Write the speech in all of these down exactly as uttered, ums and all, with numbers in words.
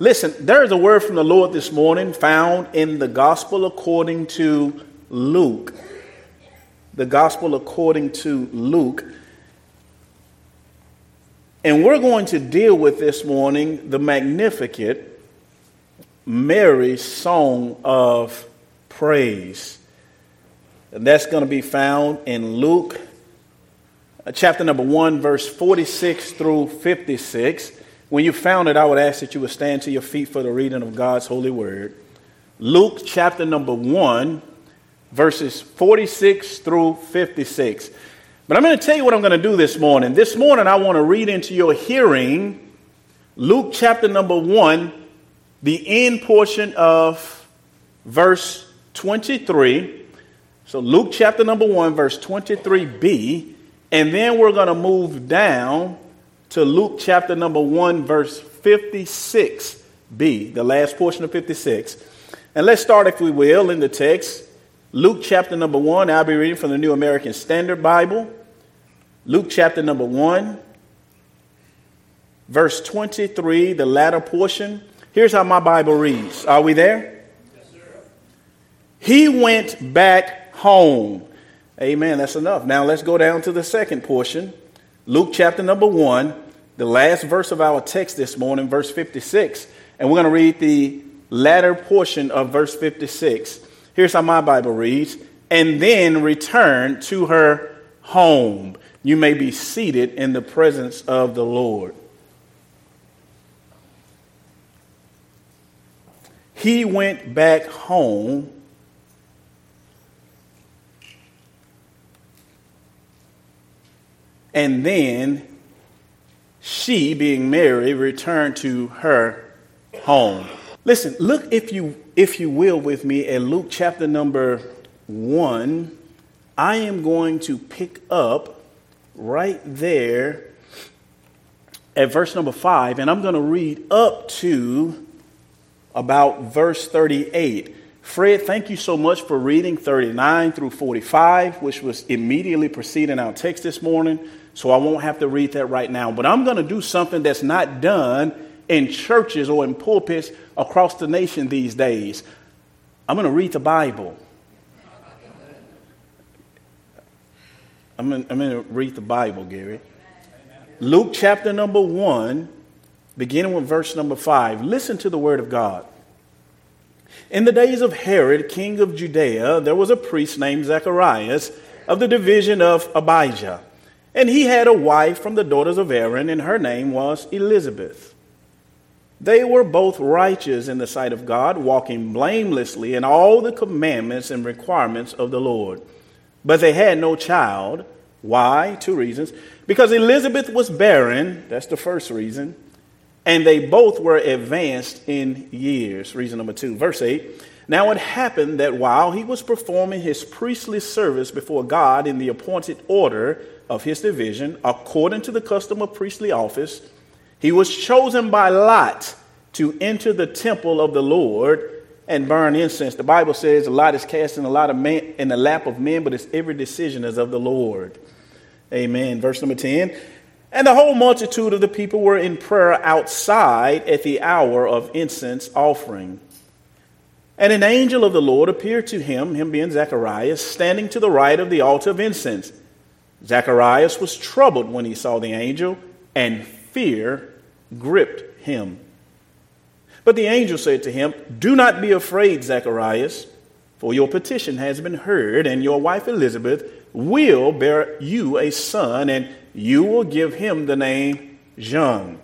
Listen, there is a word from the Lord this morning found in the gospel according to Luke. The gospel according to Luke. And we're going to deal with this morning the Magnificat, Mary's song of praise. And that's going to be found in Luke chapter number one, verse forty-six through fifty-six. When you found it, I would ask that you would stand to your feet for the reading of God's holy word. Luke chapter number one, verses forty-six through fifty-six. But I'm going to tell you what I'm going to do this morning. This morning, I want to read into your hearing Luke chapter number one, the end portion of verse twenty-three. So Luke chapter number one, verse twenty-three b. And then we're going to move down to Luke chapter number one, verse fifty-six b, the last portion of fifty-six. And let's start, if we will, in the text. Luke chapter number one, I'll be reading from the New American Standard Bible. Luke chapter number one, verse twenty-three, the latter portion. Here's how my Bible reads. Are we there? Yes, sir. He went back home. Amen. That's enough. Now let's go down to the second portion. Luke chapter number one, the last verse of our text this morning, verse fifty-six. And we're going to read the latter portion of verse fifty-six. Here's how my Bible reads. And then return to her home. You may be seated in the presence of the Lord. He went back home. And then she, being Mary, returned to her home. Listen, look, if you if you will, with me at Luke chapter number one. I am going to pick up right there at verse number five, and I'm going to read up to about verse thirty-eight. Fred, thank you so much for reading thirty-nine through forty-five, which was immediately preceding our text this morning. So I won't have to read that right now. But I'm going to do something that's not done in churches or in pulpits across the nation these days. I'm going to read the Bible. I'm going, I'm going to read the Bible, Gary. Luke chapter number one, beginning with verse number five. Listen to the word of God. In the days of Herod, king of Judea, there was a priest named Zacharias of the division of Abijah. And he had a wife from the daughters of Aaron, and her name was Elizabeth. They were both righteous in the sight of God, walking blamelessly in all the commandments and requirements of the Lord. But they had no child. Why? Two reasons. Because Elizabeth was barren. That's the first reason. And they both were advanced in years. Reason number two. Verse eight. Now it happened that while he was performing his priestly service before God in the appointed order of his division, according to the custom of priestly office, he was chosen by lot to enter the temple of the Lord and burn incense. The Bible says a lot is cast in a lot of man, in the lap of men, but it's every decision is of the Lord. Amen. Verse number ten. And the whole multitude of the people were in prayer outside at the hour of incense offering. And an angel of the Lord appeared to him, him being Zacharias, standing to the right of the altar of incense. Zacharias was troubled when he saw the angel, and fear gripped him. But the angel said to him, "Do not be afraid, Zacharias, for your petition has been heard, and your wife Elizabeth will bear you a son, and you will give him the name John.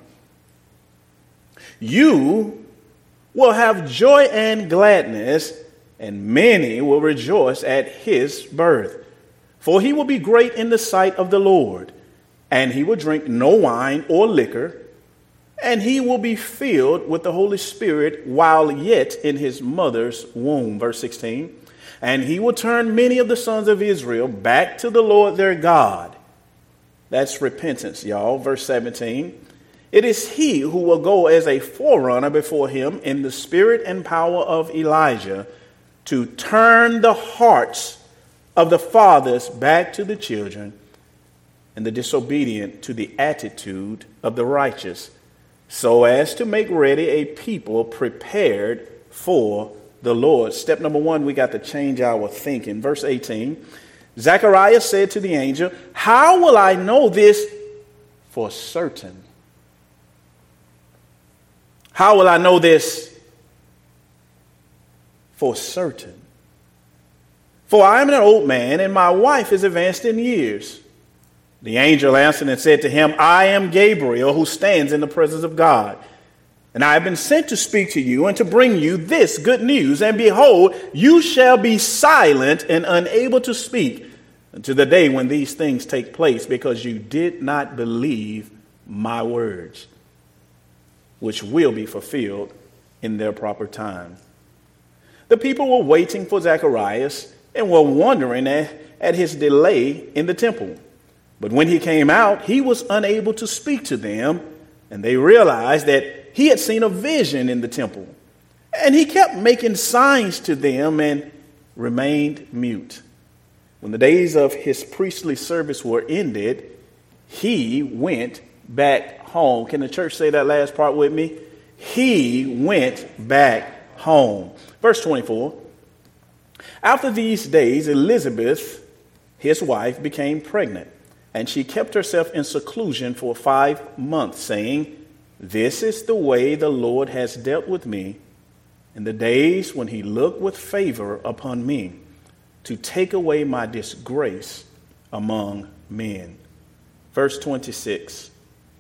You will have joy and gladness, and many will rejoice at his birth. For he will be great in the sight of the Lord, and he will drink no wine or liquor, and he will be filled with the Holy Spirit while yet in his mother's womb." Verse sixteen. "And he will turn many of the sons of Israel back to the Lord their God." That's repentance, y'all. Verse seventeen. "It is he who will go as a forerunner before him in the spirit and power of Elijah, to turn the hearts of the fathers back to the children, and the disobedient to the attitude of the righteous, so as to make ready a people prepared for the Lord. Step number one, we got to change our thinking. Verse eighteen, Zechariah said to the angel, how will I know this for certain? How will I know this for certain? For I am an old man, and my wife is advanced in years. The angel answered and said to him, I am Gabriel, who stands in the presence of God. And I have been sent to speak to you and to bring you this good news. And behold, you shall be silent and unable to speak until the day when these things take place, because you did not believe my words, which will be fulfilled in their proper time. The people were waiting for Zacharias and were wondering at, at his delay in the temple. But when he came out, he was unable to speak to them, and they realized that he had seen a vision in the temple. And he kept making signs to them and remained mute. When the days of his priestly service were ended, he went back home. Can the church say that last part with me? He went back home. Verse twenty-four. After these days, Elizabeth, his wife, became pregnant, and she kept herself in seclusion for five months, saying, this is the way the Lord has dealt with me in the days when he looked with favor upon me, to take away my disgrace among men. Verse twenty-six.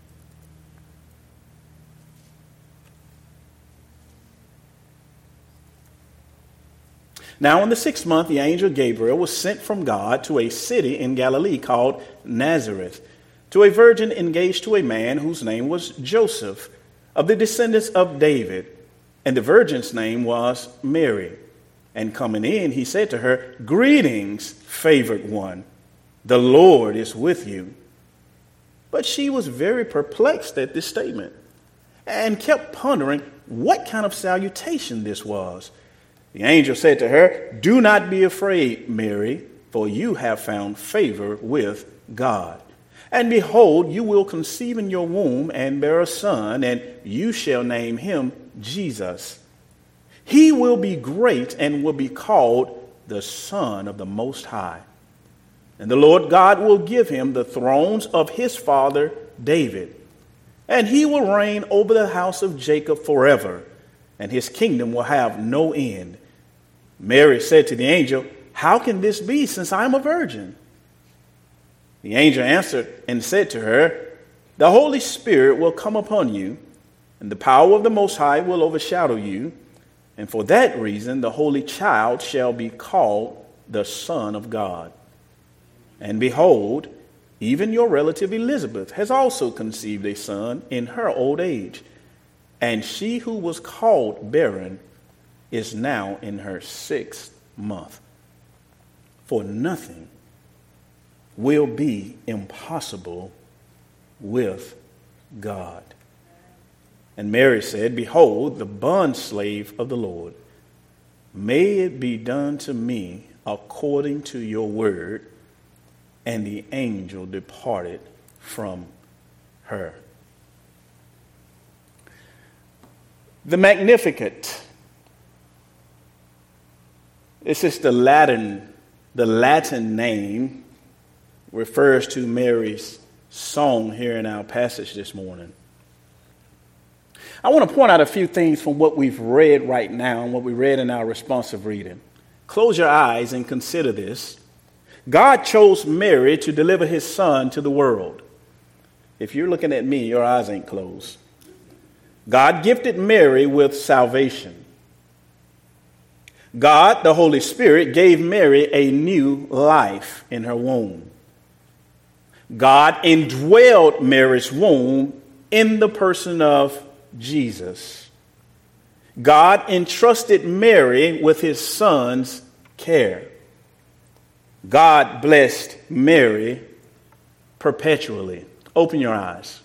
Now in the sixth month, the angel Gabriel was sent from God to a city in Galilee called Nazareth, to a virgin engaged to a man whose name was Joseph, of the descendants of David. And the virgin's name was Mary. And coming in, he said to her, greetings, favored one, the Lord is with you. But she was very perplexed at this statement and kept pondering what kind of salutation this was. The angel said to her, do not be afraid, Mary, for you have found favor with God. And behold, you will conceive in your womb and bear a son, and you shall name him Jesus. He will be great and will be called the Son of the Most High. And the Lord God will give him the thrones of his father David. And he will reign over the house of Jacob forever, and his kingdom will have no end. Mary said to the angel, how can this be, since I am a virgin? The angel answered and said to her, the Holy Spirit will come upon you, and the power of the Most High will overshadow you. And for that reason, the Holy Child shall be called the Son of God. And behold, even your relative Elizabeth has also conceived a son in her old age. And she who was called barren is now in her sixth month. For nothing will be impossible with God. And Mary said, behold, the bondslave of the Lord, may it be done to me according to your word. And the angel departed from her. The Magnificat. This is the Latin, the Latin name, refers to Mary's song here in our passage this morning. I want to point out a few things from what we've read right now and what we read in our responsive reading. Close your eyes and consider this. God chose Mary to deliver his son to the world. If you're looking at me, your eyes ain't closed. God gifted Mary with salvation. God, the Holy Spirit, gave Mary a new life in her womb. God indwelled Mary's womb in the person of Jesus. God entrusted Mary with his son's care. God blessed Mary perpetually. Open your eyes.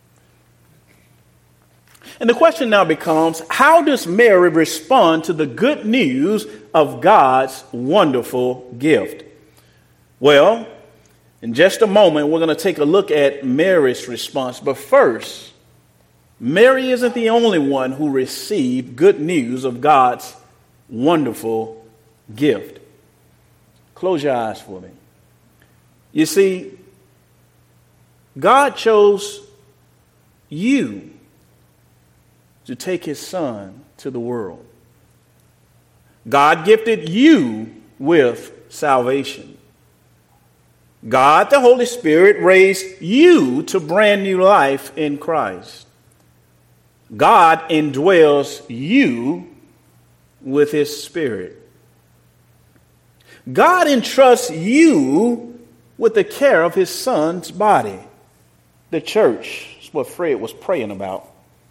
And the question now becomes, how does Mary respond to the good news of God's wonderful gift? Well, in just a moment, we're going to take a look at Mary's response. But first, Mary isn't the only one who received good news of God's wonderful gift. Close your eyes for me. You see, God chose you to take his son to the world. God gifted you with salvation. God, the Holy Spirit, raised you to brand new life in Christ. God indwells you with his Spirit. God entrusts you with the care of his son's body, the church. That's what Fred was praying about.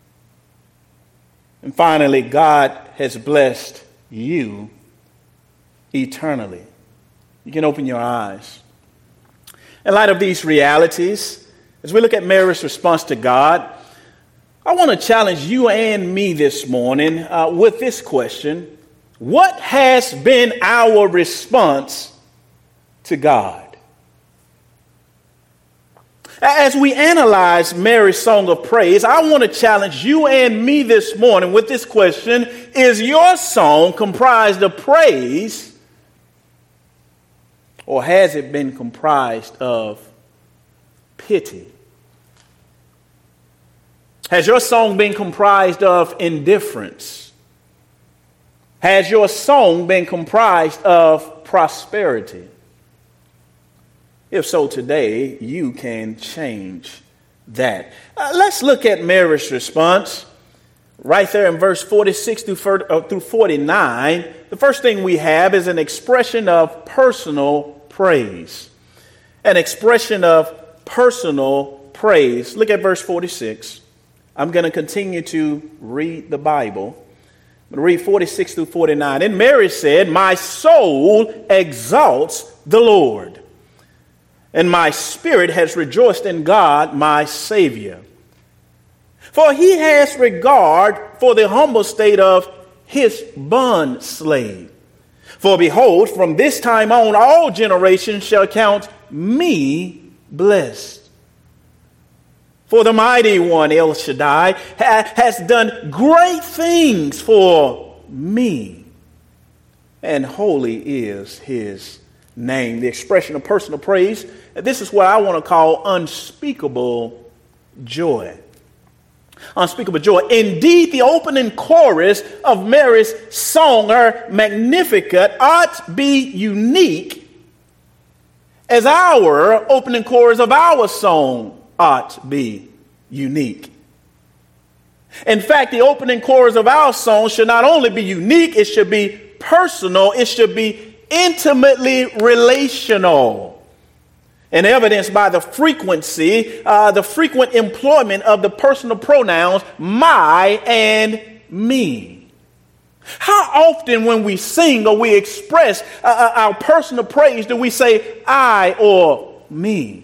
And finally, God has blessed you eternally. You can open your eyes. In light of these realities, as we look at Mary's response to God, I want to challenge you and me this morning uh, with this question. What has been our response to God? As we analyze Mary's song of praise, I want to challenge you and me this morning with this question. Is your song comprised of praise, or has it been comprised of pity? Has your song been comprised of indifference? Has your song been comprised of prosperity? If so, today you can change that. Uh, let's look at Mary's response right there in verse forty-six through forty-nine. The first thing we have is an expression of personal praise. An expression of personal praise. Look at verse forty-six. I'm going to continue to read the Bible. I'm going to read forty-six through forty-nine. And Mary said, "My soul exalts the Lord, and my spirit has rejoiced in God, my Savior. For he has regard for the humble state of his bond slave. For behold, from this time on, all generations shall count me blessed. For the mighty one, El Shaddai, ha- has done great things for me, and holy is his name." The expression of personal praise, this is what I want to call unspeakable joy. Unspeakable joy. Indeed, the opening chorus of Mary's song, her Magnificat, ought be unique as our opening chorus of our song ought be unique. In fact, the opening chorus of our song should not only be unique, it should be personal, it should be intimately relational. And evidenced by the frequency, uh, the frequent employment of the personal pronouns my and me. How often when we sing or we express uh, our personal praise do we say I or me?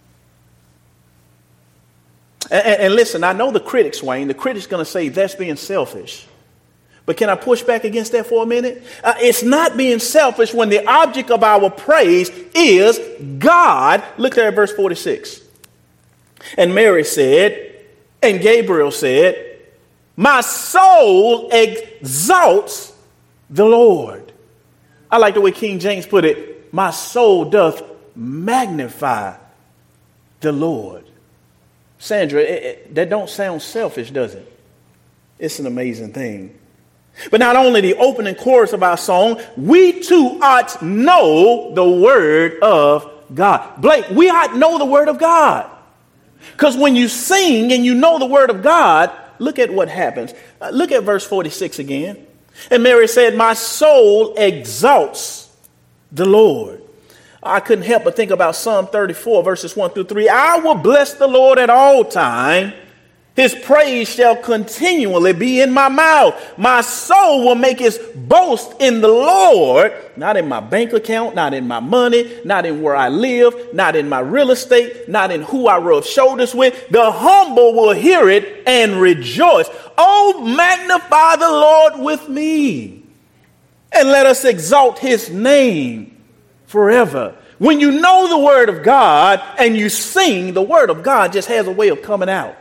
And, and listen, I know the critics, Wayne, the critic's going to say that's being selfish. But can I push back against that for a minute? Uh, it's not being selfish when the object of our praise is God. Look there at verse forty-six. And Mary said, and Gabriel said, "My soul exalts the Lord." I like the way King James put it. "My soul doth magnify the Lord." Sandra, it, it, that don't sound selfish, does it? It's an amazing thing. But not only the opening chorus of our song, we too ought know the word of God. Blake, we ought know the word of God. Because when you sing and you know the word of God, look at what happens. Uh, look at verse forty-six again. And Mary said, "My soul exalts the Lord." I couldn't help but think about Psalm thirty-four, verses one through three. "I will bless the Lord at all times. His praise shall continually be in my mouth. My soul will make its boast in the Lord," not in my bank account, not in my money, not in where I live, not in my real estate, not in who I rub shoulders with. "The humble will hear it and rejoice. Oh, magnify the Lord with me, and let us exalt his name forever." When you know the word of God and you sing, the word of God just has a way of coming out.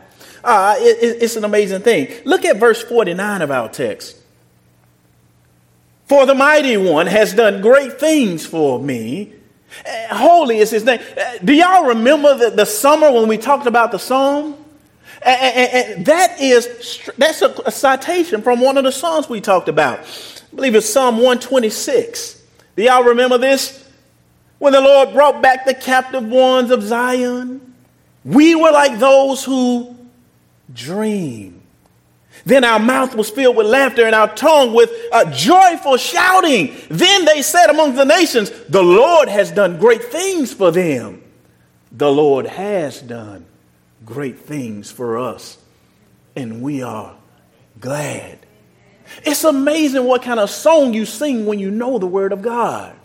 Uh, it, it, it's an amazing thing. Look at verse forty-nine of our text. For the mighty one has done great things for me. Uh, holy is his name. Uh, do y'all remember the, the summer when we talked about the psalm? And, and, and that is, that's a, a citation from one of the Psalms we talked about. I believe it's Psalm one twenty-six. Do y'all remember this? When the Lord brought back the captive ones of Zion, we were like those who dream. Then our mouth was filled with laughter and our tongue with a joyful shouting. Then they said among the nations, the Lord has done great things for them. The Lord has done great things for us, and we are glad. It's amazing what kind of song you sing when you know the word of God.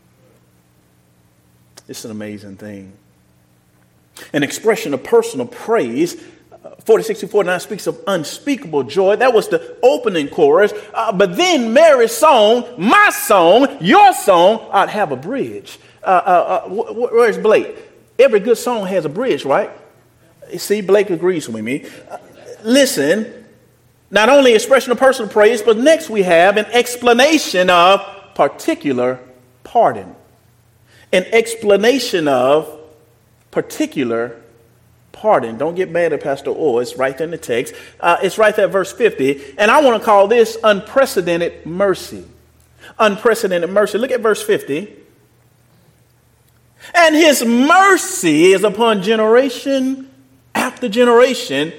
It's an amazing thing. An expression of personal praise. forty-six to forty-nine speaks of unspeakable joy. That was the opening chorus. Uh, but then Mary's song, my song, your song, ought to have a bridge. Uh, uh, uh, wh- where's Blake? Every good song has a bridge, right? See, Blake agrees with me. Uh, listen, not only expression of personal praise, but next we have an explanation of particular pardon. An explanation of particular pardon. Don't get mad at Pastor Orr. It's right there in the text. Uh, it's right there at verse fifty. And I want to call this unprecedented mercy. Unprecedented mercy. Look at verse fifty. And his mercy is upon generation after generation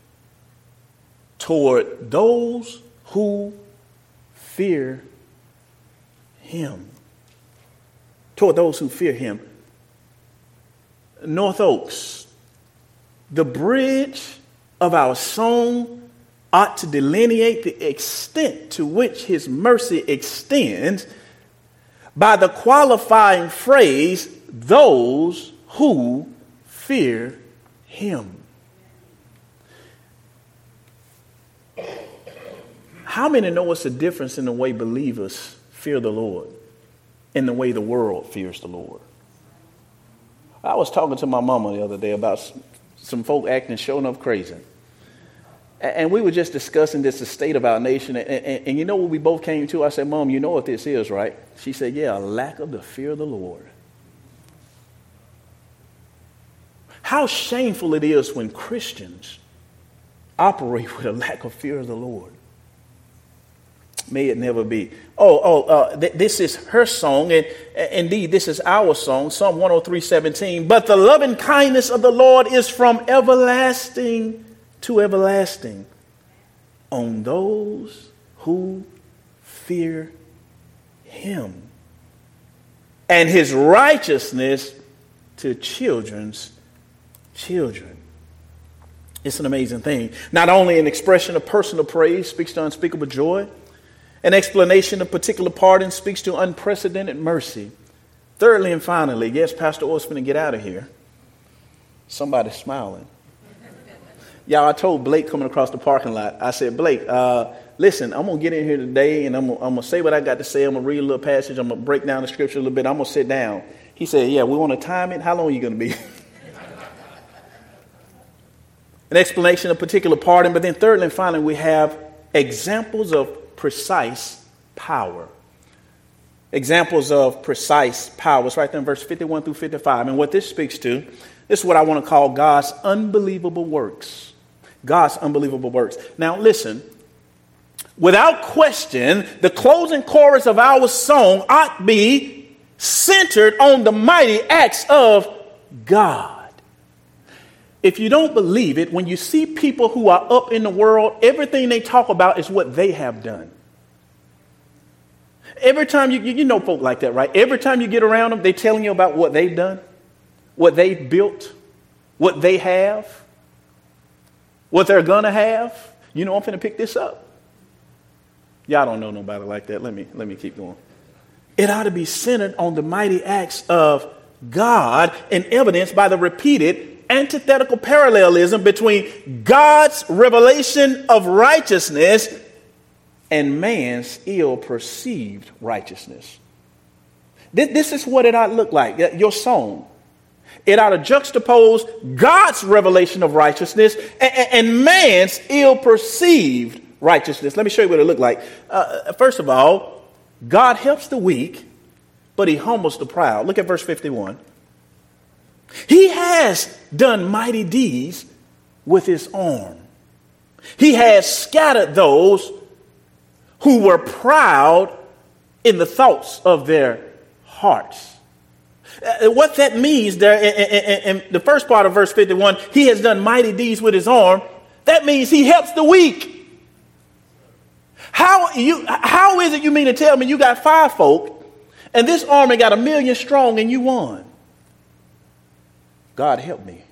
toward those who fear him. Toward those who fear him. North Oaks, the bridge of our song ought to delineate the extent to which his mercy extends by the qualifying phrase, those who fear him. How many know it's a difference in the way believers fear the Lord and the way the world fears the Lord? I was talking to my mama the other day about some folk acting sure enough crazy. And we were just discussing this, the state of our nation. And, and, and you know what we both came to? I said, Mom, you know what this is, right? She said, yeah, a lack of the fear of the Lord. How shameful it is when Christians operate with a lack of fear of the Lord. May it never be. Oh, oh, uh, th- this is her song, and uh, indeed, this is our song, Psalm one oh three, seventeen. But the loving kindness of the Lord is from everlasting to everlasting on those who fear him, and his righteousness to children's children. It's an amazing thing. Not only an expression of personal praise speaks to unspeakable joy, an explanation of particular pardon speaks to unprecedented mercy. Thirdly and finally, yes, Pastor Orr's going to get out of here. Somebody's smiling. Y'all, I told Blake coming across the parking lot, I said, Blake, uh, listen, I'm going to get in here today and I'm going, I'm going to say what I got to say. I'm going to read a little passage. I'm going to break down the scripture a little bit. I'm going to sit down. He said, yeah, we want to time it. How long are you going to be? An explanation of particular pardon. But then thirdly and finally, we have examples of precise power. Examples of precise power. It's right there in verse fifty-one through fifty-five. And what this speaks to, this is what I want to call God's unbelievable works. God's unbelievable works. Now listen, without question, the closing chorus of our song ought to be centered on the mighty acts of God. If you don't believe it, when you see people who are up in the world, everything they talk about is what they have done. Every time you, you know folk like that, right? Every time you get around them, they're telling you about what they've done, what they've built, what they have, what they're going to have. You know, I'm finna pick this up. Y'all don't know nobody like that. Let me, let me keep going. It ought to be centered on the mighty acts of God and evidenced by the repeated antithetical parallelism between God's revelation of righteousness and man's ill-perceived righteousness. This, this is what it ought to look like. Your song. It ought to juxtapose God's revelation of righteousness and, and man's ill-perceived righteousness. Let me show you what it looked like. Uh, first of all, God helps the weak, but he humbles the proud. Look at verse fifty-one. He has done mighty deeds with his arm. He has scattered those who were proud in the thoughts of their hearts. Uh, what that means there in, in, in the first part of verse fifty-one, he has done mighty deeds with his arm. That means he helps the weak. How you? How is it you mean to tell me you got five folk and this army got a million strong and you won? God help me.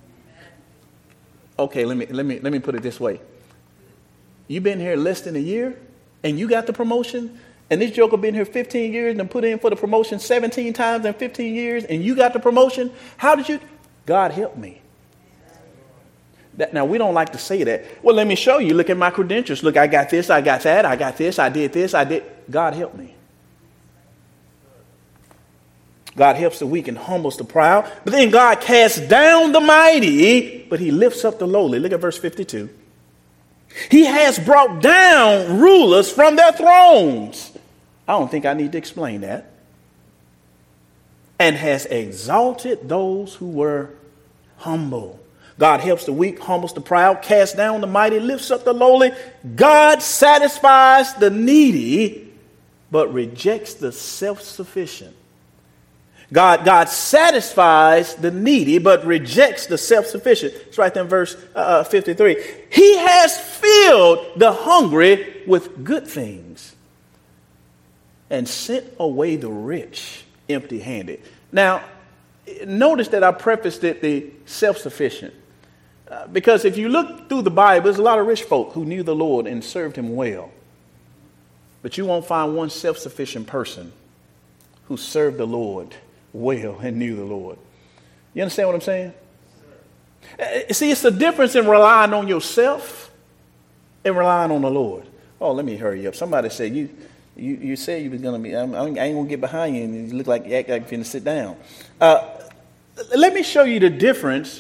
Okay, let me let me let me put it this way. You've been here less than a year and you got the promotion, and this joker been here fifteen years and put in for the promotion seventeen times in fifteen years, and you got the promotion. How did you? God help me. That, now, we don't like to say that. Well, let me show you. Look at my credentials. Look, I got this, I got that, I got this, I did this, I did. God help me. God helps the weak and humbles the proud. But then God casts down the mighty, but he lifts up the lowly. Look at verse fifty-two. He has brought down rulers from their thrones. I don't think I need to explain that. And has exalted those who were humble. God helps the weak, humbles the proud, casts down the mighty, lifts up the lowly. God satisfies the needy, but rejects the self-sufficient. God, God satisfies the needy, but rejects the self-sufficient. It's right there in verse uh, fifty-three. He has filled the hungry with good things and sent away the rich empty-handed. Now, notice that I prefaced it the self-sufficient. Uh, because if you look through the Bible, there's a lot of rich folk who knew the Lord and served him well. But you won't find one self-sufficient person who served the Lord well and knew the Lord. You understand what I'm saying? Uh, see, it's the difference in relying on yourself and relying on the Lord. Oh, let me hurry up. Somebody said, you you, you said you was going to be, I'm, I ain't going to get behind you and you look like you act like you're going to sit down. Uh, let me show you the difference.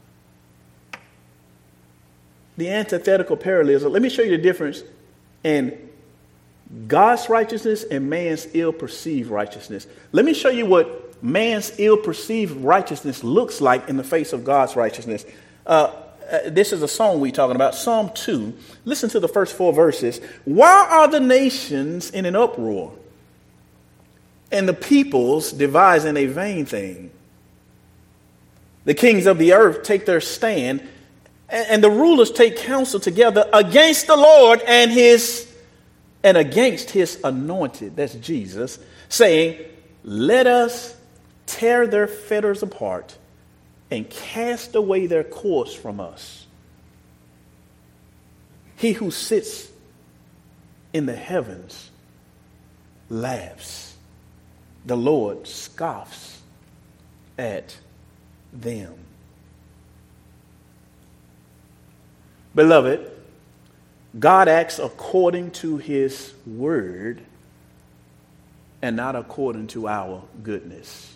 The antithetical parallelism. Let me show you the difference in God's righteousness and man's ill-perceived righteousness. Let me show you what man's ill-perceived righteousness looks like in the face of God's righteousness. Uh, uh, this is a song we're talking about, Psalm two. Listen to the first four verses. Why are the nations in an uproar, and the peoples devising a vain thing? The kings of the earth take their stand, and the rulers take counsel together against the Lord and his and against his anointed, that's Jesus, saying, let us tear their fetters apart and cast away their cords from us. He who sits in the heavens laughs. The Lord scoffs at them. Beloved, God acts according to his word and not according to our goodness.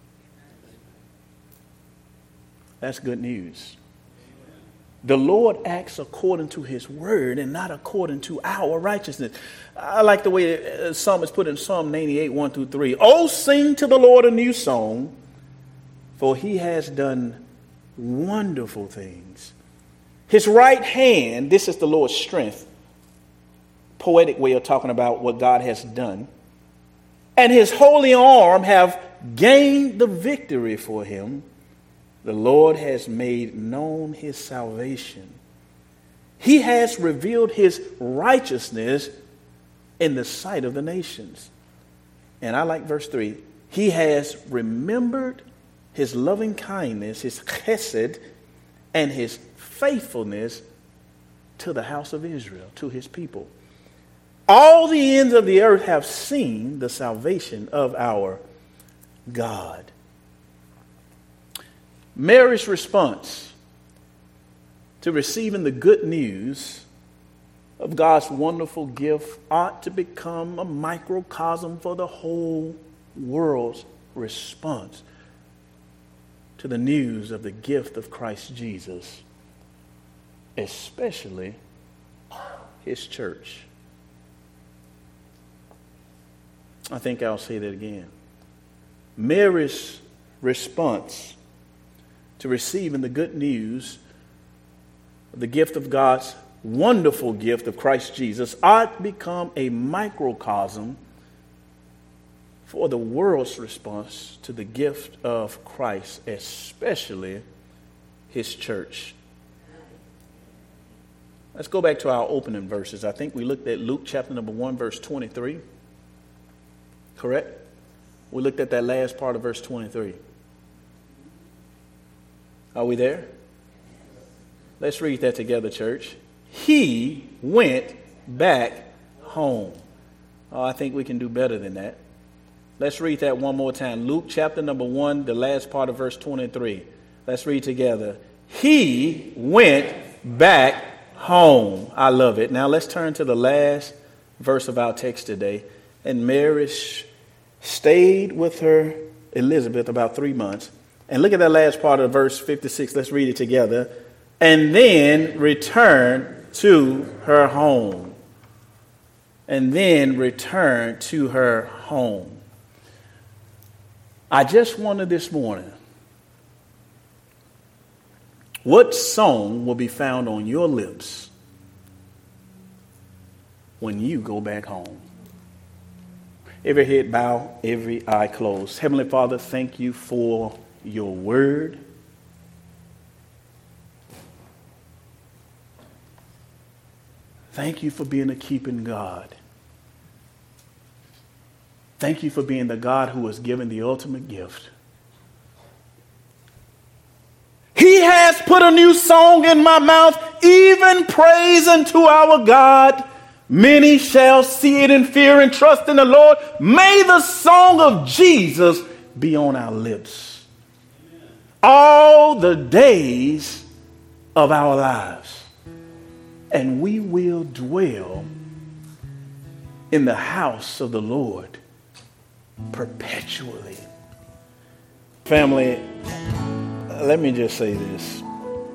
That's good news. The Lord acts according to his word and not according to our righteousness. I like the way the psalmist put in Psalm ninety-eight, one through three. Oh, sing to the Lord a new song, for he has done wonderful things. His right hand, this is the Lord's strength. Poetic way of talking about what God has done. And his holy arm have gained the victory for him. The Lord has made known his salvation. He has revealed his righteousness in the sight of the nations. And I like verse three. He has remembered his loving kindness, his chesed, and his faithfulness to the house of Israel, to his people. All the ends of the earth have seen the salvation of our God. Mary's response to receiving the good news of God's wonderful gift ought to become a microcosm for the whole world's response to the news of the gift of Christ Jesus, especially his church. I think I'll say that again. Mary's response to receiving the good news of the gift of God's wonderful gift of Christ Jesus ought to become a microcosm for the world's response to the gift of Christ, especially his church. Let's go back to our opening verses. I think we looked at Luke chapter number one, verse twenty-three. Correct? We looked at that last part of verse twenty-three. Are we there? Let's read that together, church. He went back home. Oh, I think we can do better than that. Let's read that one more time. Luke chapter number one, the last part of verse twenty-three. Let's read together. He went back home. I love it. Now let's turn to the last verse of our text today. And Mary stayed with her Elizabeth about three months. And look at that last part of verse fifty-six. Let's read it together. And then returned to her home. And then returned to her home. I just wondered this morning, what song will be found on your lips when you go back home? Every head bow, every eye closed. Heavenly Father, thank you for your word. Thank you for being a keeping God. Thank you for being the God who has given the ultimate gift. He has put a new song in my mouth, even praise unto our God. Many shall see it in fear and trust in the Lord. May the song of Jesus be on our lips all the days of our lives. And we will dwell in the house of the Lord perpetually. Family, let me just say this.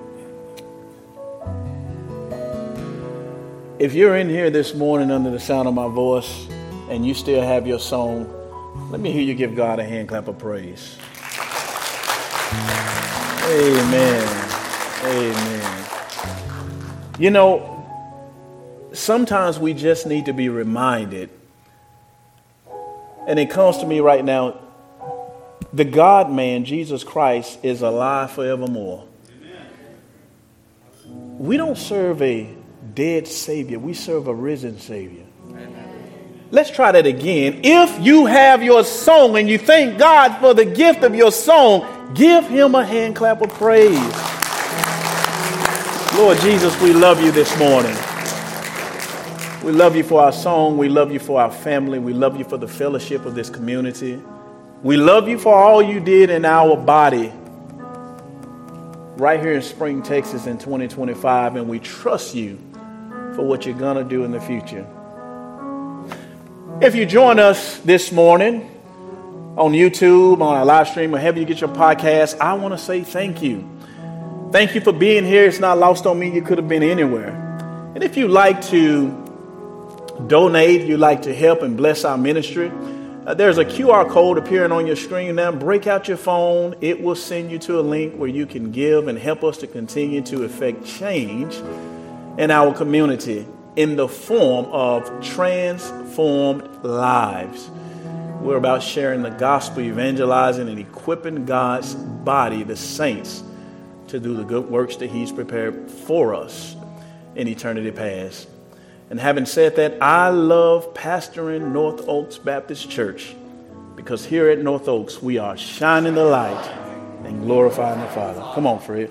If you're in here this morning under the sound of my voice and you still have your song, let me hear you give God a hand clap of praise. Amen. Amen. You know, sometimes we just need to be reminded, and it comes to me right now, the God-man, Jesus Christ, is alive forevermore. Amen. We don't serve a dead Savior. We serve a risen Savior. Amen. Let's try that again. If you have your song and you thank God for the gift of your song, give him a hand clap of praise. Lord Jesus, we love you this morning. We love you for our song. We love you for our family. We love you for the fellowship of this community. We love you for all you did in our body right here in Spring, Texas in twenty twenty-five, and we trust you for what you're going to do in the future. If you join us this morning on YouTube, on our live stream, or however you get your podcast, I want to say thank you. Thank you for being here. It's not lost on me. You could have been anywhere. And if you'd like to donate, you'd like to help and bless our ministry, Uh, there's a Q R code appearing on your screen now. Break out your phone. It will send you to a link where you can give and help us to continue to effect change in our community in the form of transformed lives. We're about sharing the gospel, evangelizing, and equipping God's body, the saints, to do the good works that he's prepared for us in eternity past. And having said that, I love pastoring North Oaks Baptist Church because here at North Oaks, we are shining the light and glorifying the Father. Come on, Fred.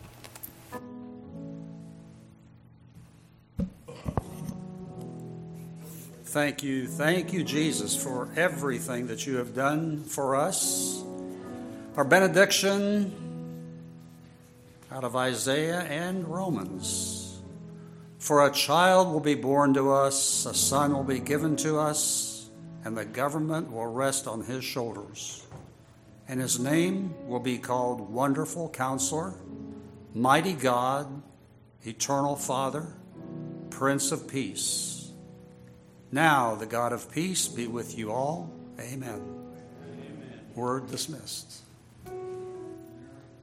Thank you. Thank you, Jesus, for everything that you have done for us. Our benediction out of Isaiah and Romans. For a child will be born to us, a son will be given to us, and the government will rest on his shoulders. and his name will be called Wonderful Counselor, Mighty God, Eternal Father, Prince of Peace. Now the God of peace be with you all. Amen. Amen. Word dismissed.